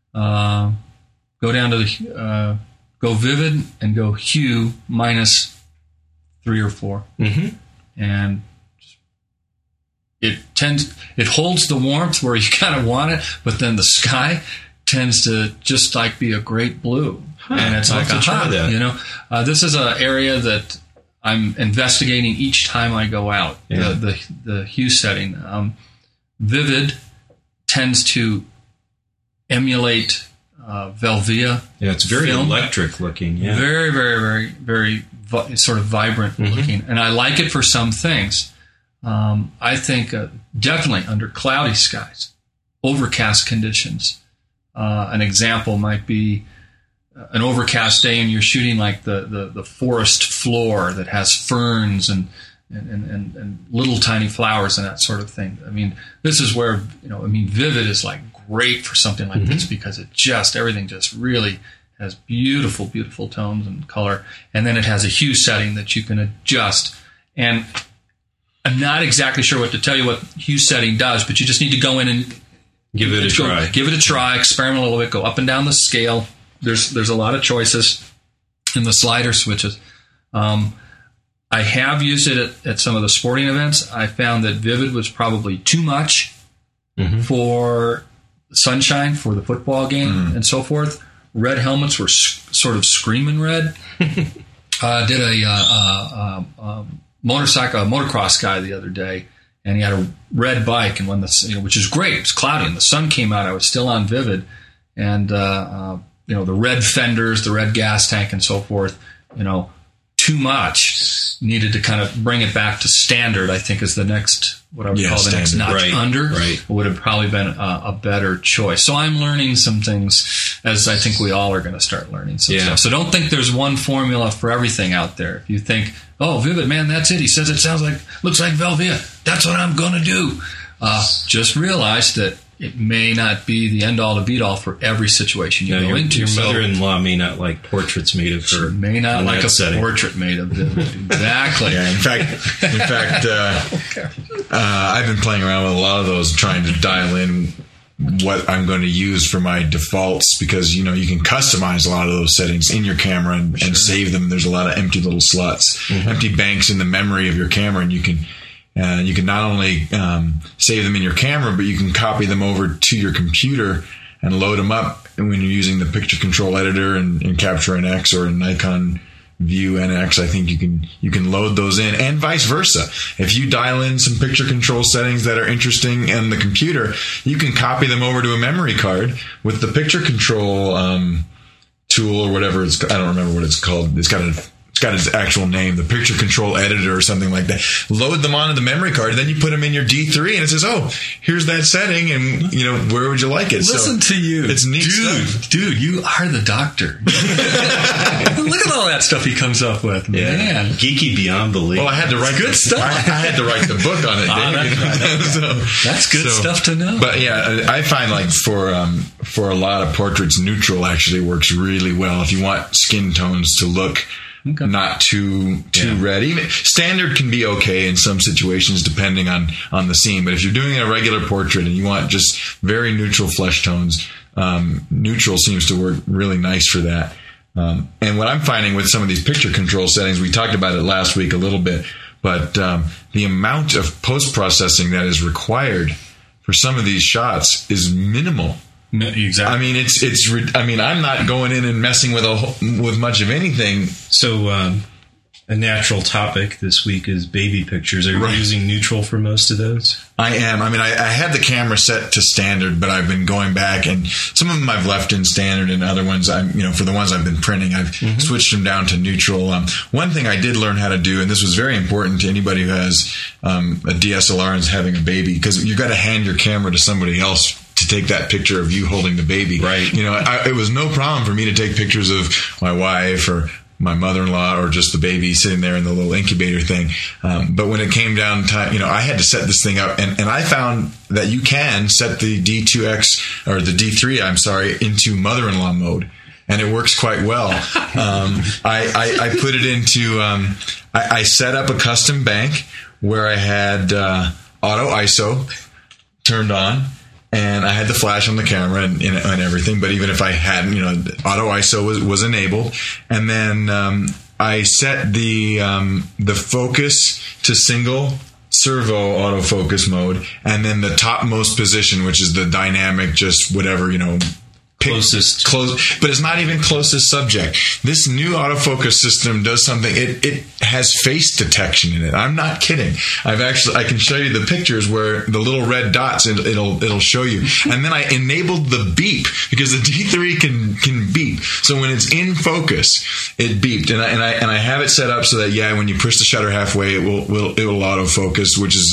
[SPEAKER 3] Go down to the, go vivid and go hue minus 3 or 4. And it holds the warmth where you kind of want it, but then the sky tends to just like be a great blue. And it's like, this is an area that I'm investigating each time I go out. Yeah. The hue setting, vivid tends to emulate Velvia.
[SPEAKER 2] Yeah, it's very
[SPEAKER 3] film.
[SPEAKER 2] electric looking. Yeah,
[SPEAKER 3] very, very, very, very sort of vibrant looking, and I like it for some things. I think definitely under cloudy skies, overcast conditions. An example might be an overcast day and you're shooting like the forest floor that has ferns and little tiny flowers and that sort of thing. I mean, this is where, Vivid is like great for something like this because everything just really has beautiful, beautiful tones and color. And then it has a hue setting that you can adjust. And I'm not exactly sure what to tell you what hue setting does, but you just need to go in and
[SPEAKER 2] give it a try.
[SPEAKER 3] Give it a try, experiment a little bit, go up and down the scale. There's a lot of choices in the slider switches. I have used it at some of the sporting events. I found that Vivid was probably too much for sunshine, for the football game and so forth. Red helmets were sort of screaming red. Did a motocross guy the other day, and he had a red bike, and when which is great, it was cloudy, and the sun came out, I was still on Vivid, and the red fenders, the red gas tank, and so forth, too much. Needed to kind of bring it back to standard, I think, is the next, what I would call the next notch under. Right. Would have probably been a better choice. So I'm learning some things, as I think we all are going to start learning some stuff. So don't think there's one formula for everything out there. If you think, oh, Vivid, man, that's it. He says it looks like Velvia. That's what I'm going to do. Just realize that it may not be the end-all to beat-all for every situation you go into.
[SPEAKER 2] Your mother-in-law may not like portraits made of her.
[SPEAKER 3] May not like a portrait made of them. Exactly.
[SPEAKER 1] Yeah, in fact, I've been playing around with a lot of those, trying to dial in what I'm going to use for my defaults, because you can customize a lot of those settings in your camera and save them. There's a lot of empty little slots, empty banks in the memory of your camera, and you can not only save them in your camera, but you can copy them over to your computer and load them up. And when you're using the picture control editor in Capture NX or in Nikon View NX, I think you can load those in, and vice versa. If you dial in some picture control settings that are interesting in the computer, you can copy them over to a memory card with the picture control tool or whatever I don't remember what it's called. It's got its actual name, the picture control editor or something like that. Load them onto the memory card, then you put them in your D3, and it says, "Oh, here's that setting, and where would you like it?"
[SPEAKER 3] Listen to you,
[SPEAKER 1] it's neat stuff.
[SPEAKER 3] Dude, you are the doctor. Look at all that stuff he comes up with, man.
[SPEAKER 2] Geeky beyond belief.
[SPEAKER 1] Well, I had to write
[SPEAKER 3] good stuff.
[SPEAKER 1] I had to write the book on it.
[SPEAKER 3] That's good stuff to know.
[SPEAKER 1] But yeah, I find like for a lot of portraits, neutral actually works really well if you want skin tones to look. Not too red. Even standard can be okay in some situations depending on the scene. But if you're doing a regular portrait and you want just very neutral flesh tones, neutral seems to work really nice for that. And what I'm finding with some of these picture control settings, we talked about it last week a little bit, but the amount of post-processing that is required for some of these shots is minimal.
[SPEAKER 3] No, exactly.
[SPEAKER 1] I mean, I'm not going in and messing with much of anything.
[SPEAKER 2] So, a natural topic this week is baby pictures. Are you using neutral for most of those?
[SPEAKER 1] I am. I mean, I had the camera set to standard, but I've been going back, and some of them I've left in standard, and other ones for the ones I've been printing, I've switched them down to neutral. One thing I did learn how to do, and this was very important to anybody who has a DSLR and is having a baby, because you've got to hand your camera to somebody else to take that picture of you holding the baby.
[SPEAKER 2] Right.
[SPEAKER 1] It was no problem for me to take pictures of my wife or my mother-in-law or just the baby sitting there in the little incubator thing. But when it came down time, I had to set this thing up, and I found that you can set the D2X or the D3, into mother-in-law mode. And it works quite well. I put it into, I set up a custom bank where I had auto ISO turned on, and I had the flash on the camera and everything. But even if I hadn't, auto ISO was enabled. And then I set the focus to single servo autofocus mode, and then the topmost position, which is the dynamic, just whatever,
[SPEAKER 2] closest,
[SPEAKER 1] but it's not even closest subject. This new autofocus system does something. It has face detection in it. I'm not kidding. I can show you the pictures where the little red dots, it'll show you. And then I enabled the beep, because the D3 can beep. So when it's in focus, it beeped, and I have it set up so that when you push the shutter halfway, it will autofocus, which is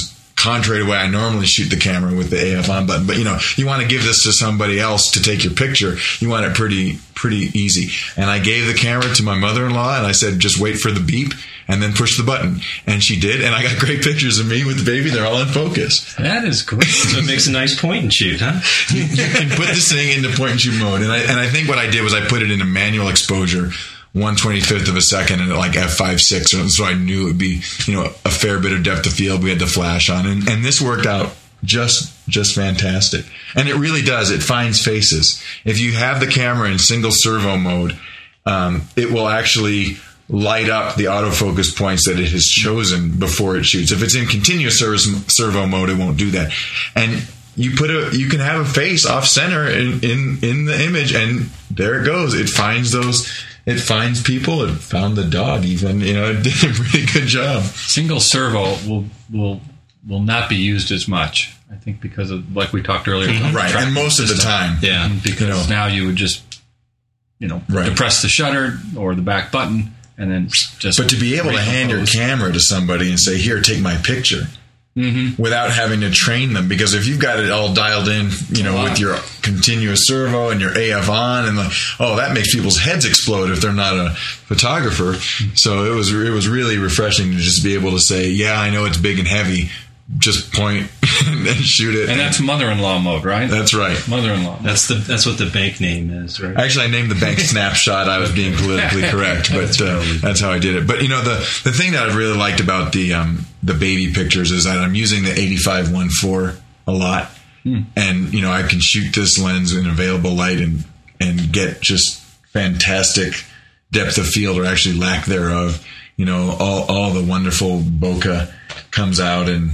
[SPEAKER 1] contrary to the way I normally shoot the camera with the AF on button. But, you want to give this to somebody else to take your picture. You want it pretty easy. And I gave the camera to my mother-in-law, and I said, just wait for the beep and then push the button. And she did, and I got great pictures of me with the baby. They're all in focus.
[SPEAKER 3] That is great.
[SPEAKER 2] So it makes a nice point and shoot, huh?
[SPEAKER 1] You can put this thing into point and shoot mode. And I think what I did was I put it into manual exposure, 1/25 of a second, and like f5.6, so I knew it would be a fair bit of depth of field. We had the flash on, and this worked out just fantastic. And it really does. It finds faces. If you have the camera in single servo mode, it will actually light up the autofocus points that it has chosen before it shoots. If it's in continuous servo mode, it won't do that. And you can have a face off center in the image, and there it goes. It finds It finds people. It found the dog even. It did a really good job.
[SPEAKER 3] Single servo will not be used as much, I think, because of, like we talked earlier.
[SPEAKER 1] Right, and most of the time.
[SPEAKER 2] Yeah.
[SPEAKER 3] Because now you would just, depress the shutter or the back button and then just...
[SPEAKER 1] But to be able to hand your camera to somebody and say, here, take my picture, without having to train them, because if you've got it all dialed in, with your continuous servo and your AF on, and that makes people's heads explode if they're not a photographer. So it was really refreshing to just be able to say, yeah, I know it's big and heavy, just point and shoot it.
[SPEAKER 3] And that's mother-in-law mode, right?
[SPEAKER 1] That's right.
[SPEAKER 3] Mother-in-law.
[SPEAKER 2] That's what the bank name is, right?
[SPEAKER 1] Actually, I named the bank Snapshot. I was being politically correct, but that's how I did it. But the thing that I've really liked about the baby pictures is that I'm using the 85-1.4 a lot, and I can shoot this lens in available light and get just fantastic depth of field, or actually lack thereof. All the wonderful bokeh comes out and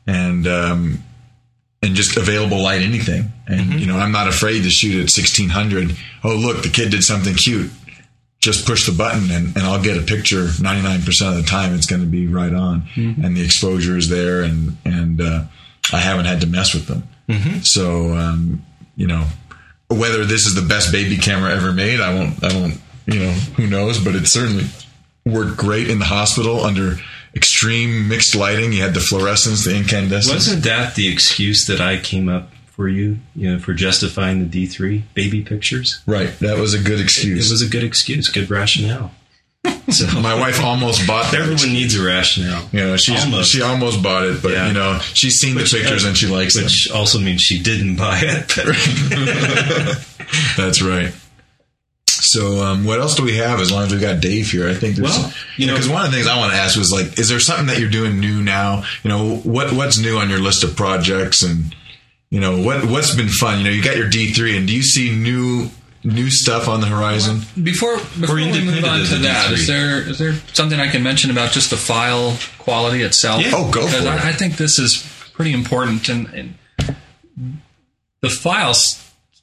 [SPEAKER 1] just available light, anything. And, I'm not afraid to shoot at 1600. Oh, look, the kid did something cute. Just push the button and I'll get a picture 99% of the time. It's going to be right on. And the exposure is there, and I haven't had to mess with them. So, whether this is the best baby camera ever made, I won't, who knows, but it certainly worked great in the hospital under extreme mixed lighting. You had the fluorescence, the incandescence.
[SPEAKER 2] Wasn't that the excuse that I came up for you, for justifying the D3 baby pictures?
[SPEAKER 1] Right. That was a good excuse.
[SPEAKER 2] It was a good excuse, good rationale.
[SPEAKER 1] So my wife almost bought that.
[SPEAKER 2] Everyone needs a rationale.
[SPEAKER 1] She almost bought it, but she's seen the pictures and she likes them.
[SPEAKER 2] Which also means she didn't buy it.
[SPEAKER 1] That's right. So what else do we have? As long as we've got Dave here, I think there's because one of the things I want to ask was, like, is there something that you're doing new now? What's new on your list of projects, and what's been fun? You got your D3, and do you see new stuff on the horizon?
[SPEAKER 3] Before we move on to that, is there something I can mention about just the file quality itself?
[SPEAKER 1] Yeah. Oh, go for it.
[SPEAKER 3] I think this is pretty important, and the files.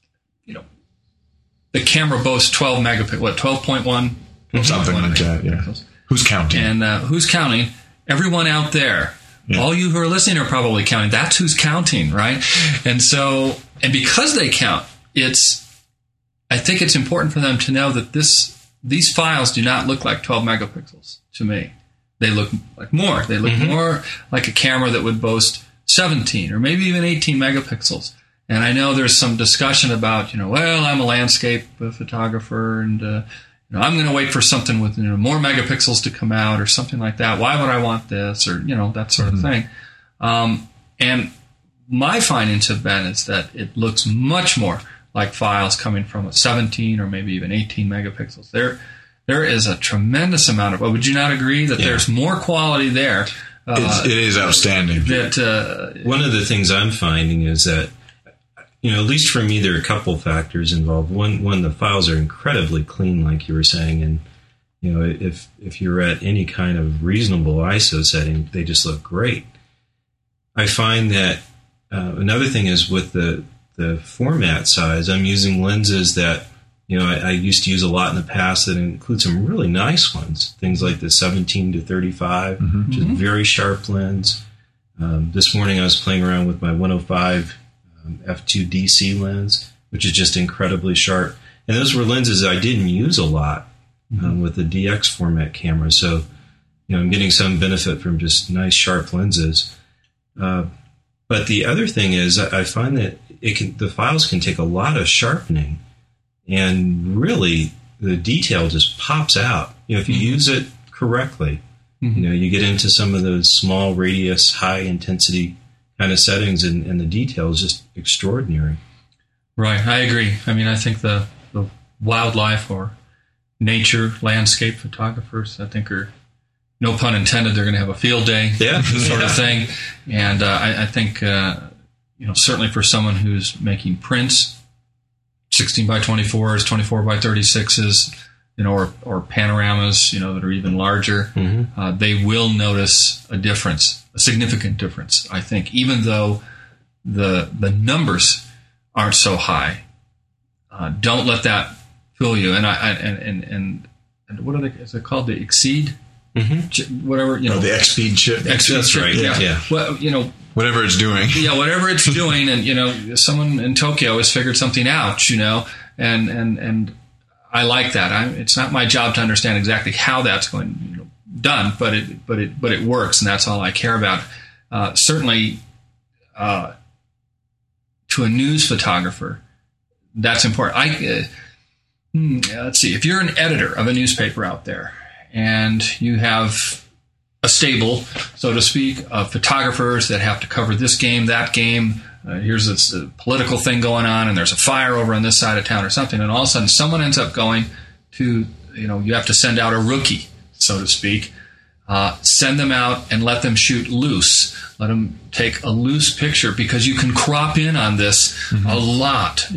[SPEAKER 3] The camera boasts 12 megapixels, 12.1?
[SPEAKER 1] Something like that, yeah. Who's counting?
[SPEAKER 3] And who's counting? Everyone out there. Yeah. All you who are listening are probably counting. That's who's counting, right? And because they count, I think it's important for them to know that these files do not look like 12 megapixels to me. They look like more. They look more like a camera that would boast 17 or maybe even 18 megapixels. And I know there's some discussion about, I'm a landscape photographer, and I'm going to wait for something with more megapixels to come out or something like that. Why would I want this, or that sort of thing? And my findings have been is that it looks much more like files coming from a 17 or maybe even 18 megapixels. There is a tremendous amount of. Would you not agree that there's more quality there?
[SPEAKER 1] It is outstanding.
[SPEAKER 2] One of the things I'm finding is that. At least for me, there are a couple factors involved. One, the files are incredibly clean, like you were saying, and if you're at any kind of reasonable ISO setting, they just look great. I find that another thing is with the format size. I'm using lenses that I used to use a lot in the past that include some really nice ones. Things like the 17-35, which is a very sharp lens. This morning I was playing around with my 105. F2 DC lens, which is just incredibly sharp. And those were lenses I didn't use a lot with the DX format camera. So, I'm getting some benefit from just nice sharp lenses. But the other thing is, I find that the files can take a lot of sharpening, and really the detail just pops out. If you use it correctly, you get into some of those small radius, high intensity kind of settings, and the detail is just extraordinary.
[SPEAKER 3] Right, I agree. I mean, I think the wildlife or nature landscape photographers, I think, are, no pun intended, they're going to have a field day, sort of thing. And I think, certainly for someone who's making prints, 16 by 24s, 24 by 36s, or panoramas, that are even larger, they will notice a difference, a significant difference, I think, even though the numbers aren't so high. Don't let that fool you. And what are they? Is it called the Exceed? Whatever,
[SPEAKER 1] the X-Speed chip.
[SPEAKER 3] X-Speed chip,
[SPEAKER 2] right.
[SPEAKER 3] Yeah. Well,
[SPEAKER 1] whatever it's doing.
[SPEAKER 3] Yeah, whatever it's doing, and someone in Tokyo has figured something out, and I like that. It's not my job to understand exactly how that's going done, but it works, and that's all I care about. Certainly, to a news photographer, that's important. Let's see. If you're an editor of a newspaper out there, and you have a stable, so to speak, of photographers that have to cover this game, that game. Here's this political thing going on, and there's a fire over on this side of town or something, and all of a sudden someone ends up going to, you have to send out a rookie, so to speak. Send them out and let them shoot loose. Let them take a loose picture, because you can crop in on this a lot,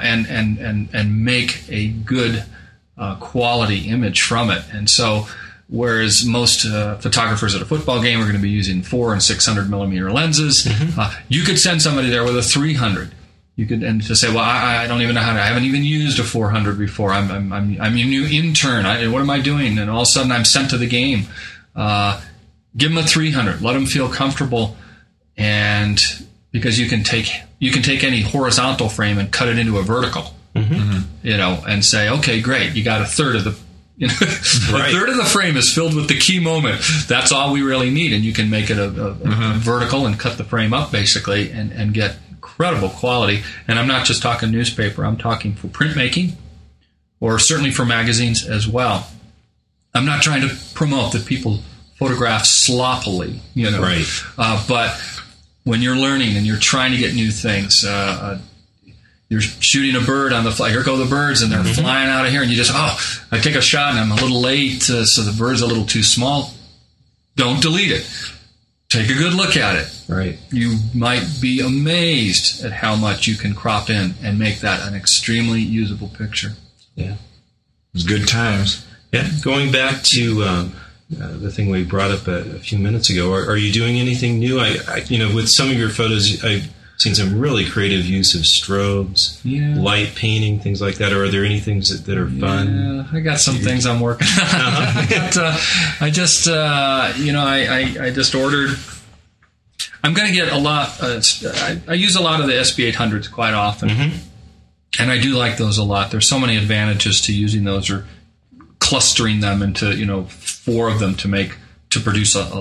[SPEAKER 3] and make a good quality image from it. And so, whereas most photographers at a football game are going to be using 400 and 600 millimeter lenses, you could send somebody there with a 300. You could, and to say, well, I don't even know how to. I haven't even used a 400 before. I'm a new intern. What am I doing? And all of a sudden, I'm sent to the game. Give them a 300. Let them feel comfortable, and because you can take any horizontal frame and cut it into a vertical. And say, okay, great, you got a third of the,
[SPEAKER 2] Right.
[SPEAKER 3] a third of the frame is filled with the key moment. That's all we really need, and you can make it a vertical and cut the frame up basically, and get incredible quality. And I'm not just talking newspaper; I'm talking for printmaking, or certainly for magazines as well. I'm not trying to promote that people photograph sloppily,
[SPEAKER 2] Right.
[SPEAKER 3] But when you're learning and you're trying to get new things. You're shooting a bird on the fly. Here go the birds, and they're flying out of here. And you just, I take a shot, and I'm a little late, so the bird's a little too small. Don't delete it. Take a good look at it.
[SPEAKER 2] Right.
[SPEAKER 3] You might be amazed at how much you can crop in and make that an extremely usable picture.
[SPEAKER 2] Yeah.
[SPEAKER 1] It's good times.
[SPEAKER 2] Yeah. Going back to the thing we brought up a few minutes ago, are you doing anything new? I with some of your photos, I've seen some really creative use of strobes, light painting, things like that. Or are there any things that are fun?
[SPEAKER 3] Yeah, I got some things I'm working on. I just ordered. I'm going to get a lot. I use a lot of the SB800s quite often, and I do like those a lot. There's so many advantages to using those, or clustering them into 4 of them to produce a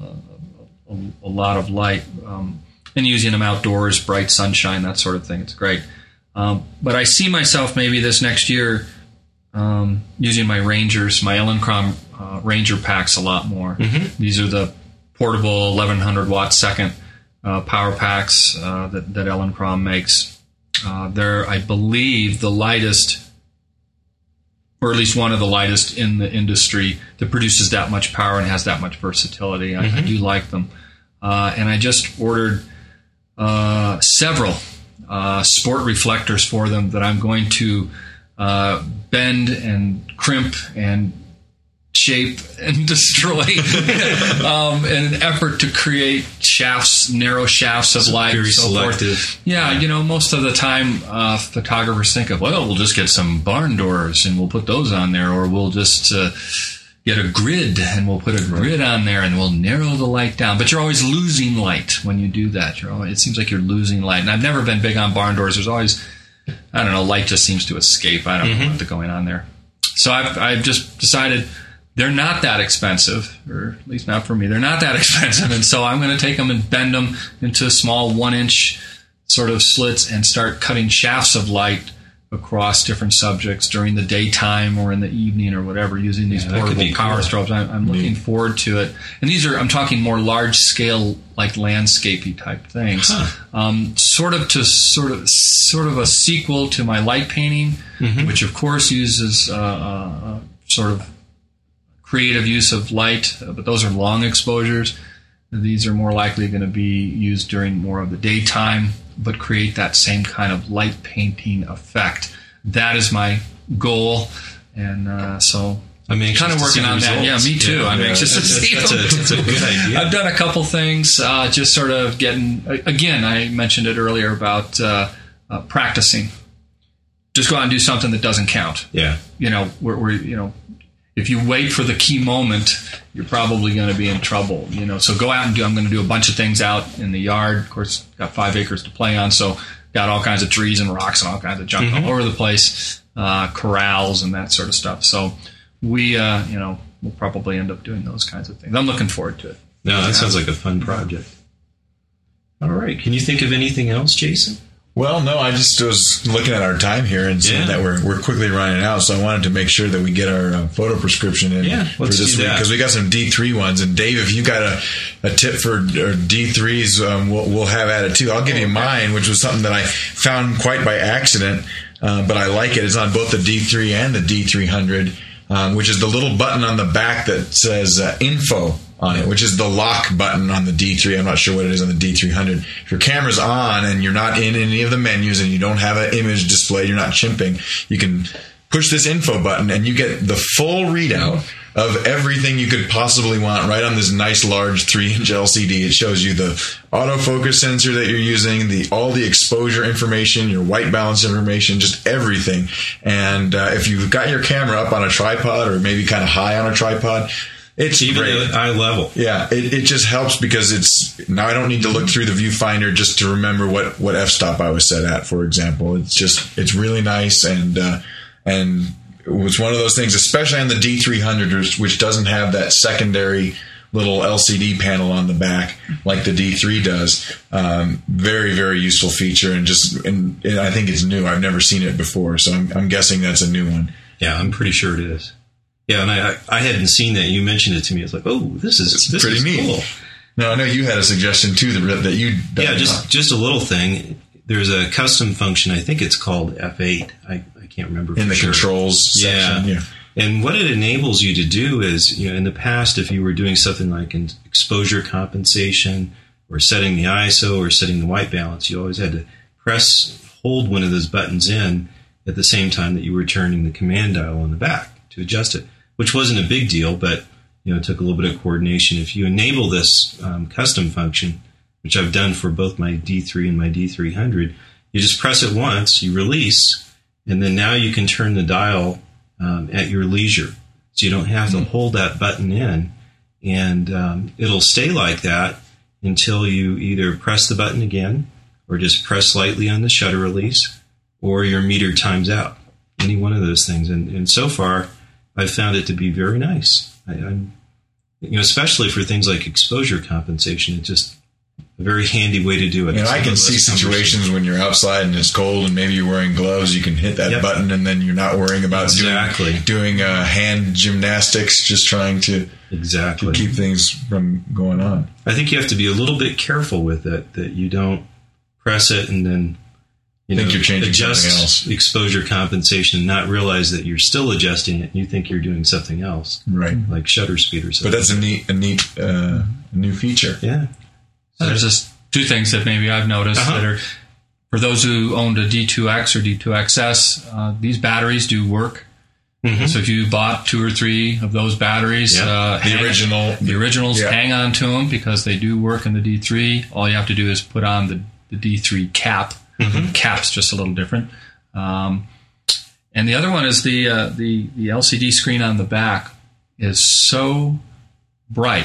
[SPEAKER 3] lot of light. And using them outdoors, bright sunshine, that sort of thing. It's great. But I see myself maybe this next year using my Rangers, my Elinchrom Ranger packs a lot more. These are the portable 1100 watt second power packs that Elinchrom makes. They're, I believe, the lightest, or at least one of the lightest in the industry, that produces that much power and has that much versatility. I do like them. And I just ordered several sport reflectors for them that I'm going to bend and crimp and shape and destroy in an effort to create narrow shafts of light.
[SPEAKER 2] Very
[SPEAKER 3] so
[SPEAKER 2] selective.
[SPEAKER 3] Forth. Yeah, most of the time photographers think of, well, we'll just get some barn doors and we'll put those on there, or we'll just get a grid and we'll put a grid on there and we'll narrow the light down. But you're always losing light when you do that. It seems like you're losing light. And I've never been big on barn doors. There's always, light just seems to escape. I don't know what's going on there. So I've just decided they're not that expensive, or at least not for me. They're not that expensive, and so I'm going to take them and bend them into small 1-inch sort of slits and start cutting shafts of light across different subjects during the daytime or in the evening or whatever, using these portable power strobes. I'm looking forward to it. And these are, I'm talking more large scale, like landscapey type things. Sort of a sequel to my light painting, which of course uses sort of creative use of light, but those are long exposures. These are more likely going to be used during more of the daytime, but create that same kind of light painting effect. That is my goal, and so I'm kind of working on that. Yeah, me too. I'm anxious to see them.
[SPEAKER 2] That's a good idea.
[SPEAKER 3] I've done a couple things, just sort of getting. Again, I mentioned it earlier about practicing. Just go out and do something that doesn't count.
[SPEAKER 2] Yeah,
[SPEAKER 3] if you wait for the key moment, you're probably going to be in trouble. So go out and I'm going to do a bunch of things out in the yard. Of course, got 5 acres to play on, so got all kinds of trees and rocks and all kinds of junk all over the place, corrals and that sort of stuff. So we, we'll probably end up doing those kinds of things. I'm looking forward to it.
[SPEAKER 2] No, that sounds like a fun project. All right. Can you think of anything else, Jason?
[SPEAKER 1] Well, no, I just was looking at our time here and seeing that we're quickly running out, so I wanted to make sure that we get our photo prescription in for this week, because we got some D3 ones. And Dave, if you got a tip for D3s, we'll have at it too. I'll give you mine, which was something that I found quite by accident, but I like it. It's on both the D3 and the D300, which is the little button on the back that says info on it, which is the lock button on the D3. I'm not sure what it is on the D300. If your camera's on and you're not in any of the menus and you don't have an image displayed, you're not chimping, you can push this info button and you get the full readout of everything you could possibly want right on this nice large 3-inch LCD. It shows you the autofocus sensor that you're using, all the exposure information, your white balance information, just everything. And if you've got your camera up on a tripod or maybe kind of high on a tripod, it's
[SPEAKER 2] even
[SPEAKER 1] great.
[SPEAKER 2] at eye level.
[SPEAKER 1] Yeah, it just helps because now I don't need to look through the viewfinder just to remember what f-stop I was set at, for example. It's really nice, and it was one of those things, especially on the D300, which doesn't have that secondary little LCD panel on the back like the D3 does. Very, very useful feature, and I think it's new. I've never seen it before, so I'm guessing that's a new one.
[SPEAKER 2] Yeah, I'm pretty sure it is. Yeah, and I hadn't seen that. You mentioned it to me. It's like, oh, this is
[SPEAKER 1] pretty neat.
[SPEAKER 2] Cool.
[SPEAKER 1] No, I know you had a suggestion too that you.
[SPEAKER 2] Yeah, just a little thing. There's a custom function. I think it's called F8. I can't remember
[SPEAKER 1] in the controls section. Yeah.
[SPEAKER 2] And what it enables you to do is, in the past, if you were doing something like an exposure compensation or setting the ISO or setting the white balance, you always had to hold one of those buttons in at the same time that you were turning the command dial on the back to adjust it, which wasn't a big deal, but it took a little bit of coordination. If you enable this custom function, which I've done for both my D3 and my D300, you just press it once, you release, and then now you can turn the dial at your leisure. So you don't have to hold that button in, and it'll stay like that until you either press the button again or just press lightly on the shutter release, or your meter times out. Any one of those things. And so far, I've found it to be very nice. I'm especially for things like exposure compensation, it's just a very handy way to do it.
[SPEAKER 1] I can see situations when you're outside and it's cold and maybe you're wearing gloves, you can hit that button and then you're not worrying about doing hand gymnastics, just trying to keep things from going on.
[SPEAKER 2] I think you have to be a little bit careful with it, that you don't press it and then
[SPEAKER 1] think you're changing
[SPEAKER 2] adjust
[SPEAKER 1] something else.
[SPEAKER 2] Exposure compensation and not realize that you're still adjusting it and you think you're doing something else.
[SPEAKER 1] Right.
[SPEAKER 2] Like shutter speed or something.
[SPEAKER 1] But that's a neat new feature.
[SPEAKER 2] Yeah.
[SPEAKER 3] There's just two things that maybe I've noticed that are, for those who owned a D2X or D2XS, these batteries do work. So if you bought 2 or 3 of those batteries, the originals, hang on to them because they do work in the D3. All you have to do is put on the D3 cap. The cap's just a little different. And the other one is the LCD screen on the back is so bright.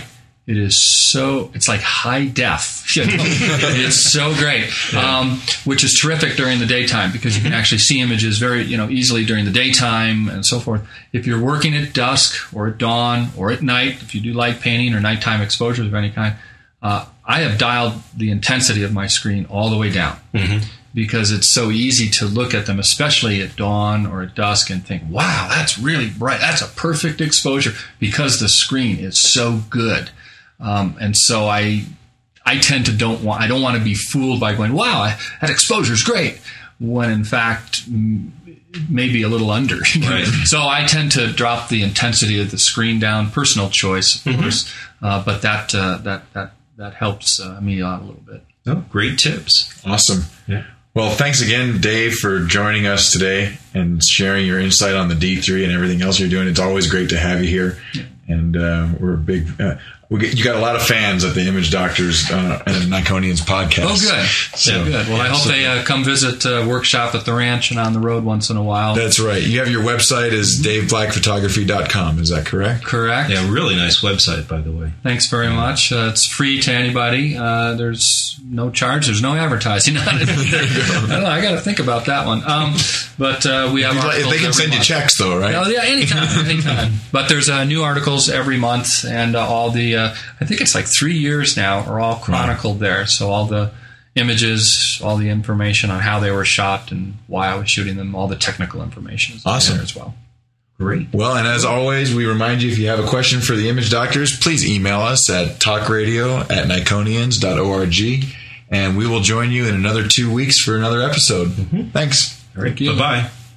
[SPEAKER 3] It is it's like high def. It's so great, which is terrific during the daytime because you can actually see images very, easily during the daytime and so forth. If you're working at dusk or at dawn or at night, if you do light painting or nighttime exposures of any kind, I have dialed the intensity of my screen all the way down because it's so easy to look at them, especially at dawn or at dusk, and think, wow, that's really bright. That's a perfect exposure because the screen is so good. And so I tend to don't want to be fooled by going, wow, that exposure is great, when in fact maybe a little under.
[SPEAKER 2] Right.
[SPEAKER 3] So I tend to drop the intensity of the screen down. Personal choice, of course, but that helps me out a little bit.
[SPEAKER 2] Oh, great tips.
[SPEAKER 1] Awesome.
[SPEAKER 2] Yeah.
[SPEAKER 1] Well, thanks again, Dave, for joining us today and sharing your insight on the D3 and everything else you're doing. It's always great to have you here. Yeah. And we're a big... you got a lot of fans at the Image Doctors and Nikonians podcast.
[SPEAKER 3] Oh, good.
[SPEAKER 1] So,
[SPEAKER 3] good. Well, I hope they come visit workshop at the ranch and on the road once in a while.
[SPEAKER 1] That's right. You have your website is daveblackphotography.com. Is that correct?
[SPEAKER 3] Correct.
[SPEAKER 2] Yeah, really nice website, by the way.
[SPEAKER 3] Thanks very much. It's free to anybody. There's no charge. There's no advertising on it. I don't know. I got to think about that one. But we have articles.
[SPEAKER 1] They can send you checks, though, right?
[SPEAKER 3] Oh, yeah, anytime. But there's new articles every month, and all the I think it's like 3 years now are all chronicled there. So all the images, all the information on how they were shot and why I was shooting them, all the technical information is
[SPEAKER 1] awesome
[SPEAKER 3] there as well.
[SPEAKER 2] Great.
[SPEAKER 1] Well, and as always, we remind you, if you have a question for the Image Doctors, please email us at talkradio@nikonians.org, and we will join you in another 2 weeks for another episode. Thanks.
[SPEAKER 3] Thank you.
[SPEAKER 2] Bye-bye.